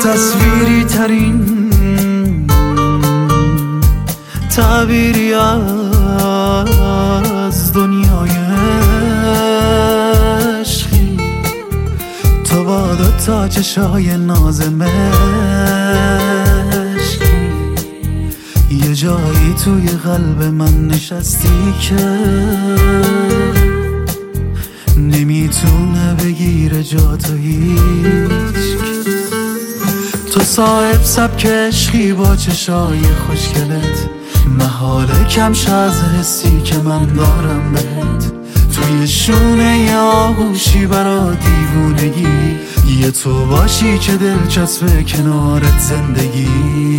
تصویری ترین تعبیری از دنیای عشقی، تو با دوتا چشای ناز مشکی یه جایی توی قلب من نشستی که نمیتونه بگیره جاتو هیچکی. تو صاحب سبک عشقی با چشای خوشگلت، محاله کمش از حسی که من دارم بهت. توی شونه ی آغوشی برا دیوونگی، یه تو باشی که دلچسبه کنارت زندگی.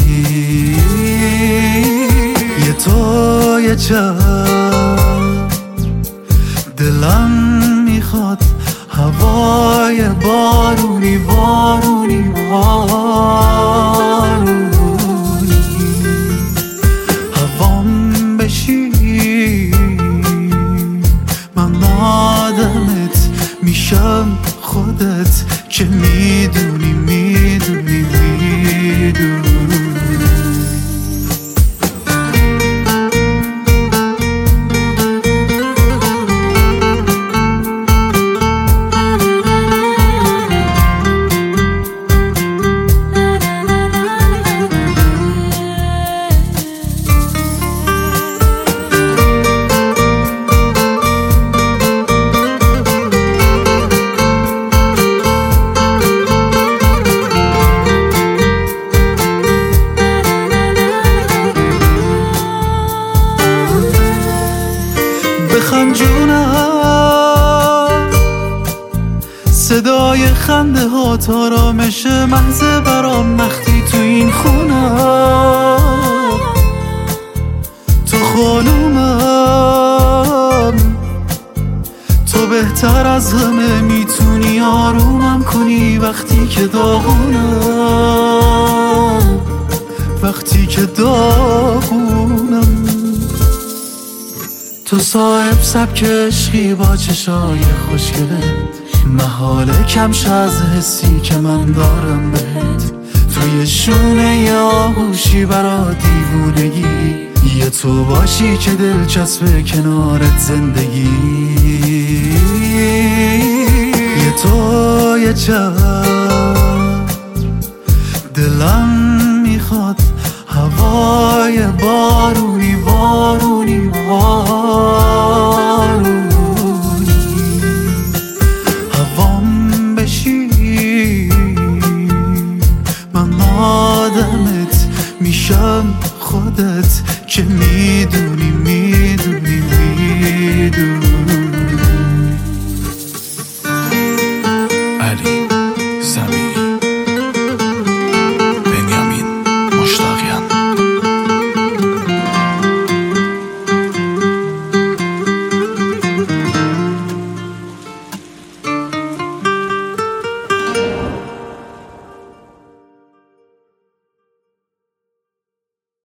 یه تو یه چه دلم میخواد هوای بارونی بارونی بارونی هوام بشی، من آدمت میشم خودت که میدونی میدونی میدونی. بخند جونم، صدای خنده ها آرامش محض برام وقتی تو این خونم. تو خانومم، تو بهتر از همه میتونی آرومم کنی وقتی که داغونم، وقتی که داغونم. تو صاحب سبک عشقی با چشای خوشگلت، محاله کمش از حسی که من دارم بهت. توی شونه ی آغوشی برا دیوونگی، یه تو باشی که دلچسبه کنارت زندگی. یه تو یه چه دلم میخواد هوای بارونی بارونی بارونی